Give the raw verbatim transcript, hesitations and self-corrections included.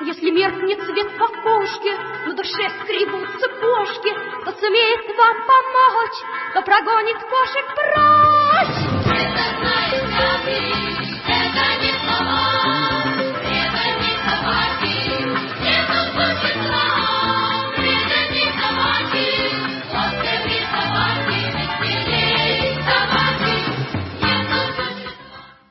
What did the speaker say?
Если меркнет свет в окошке, на душе скребутся кошки, то сумеет вам помочь, то прогонит кошек прочь. Это знает каждый.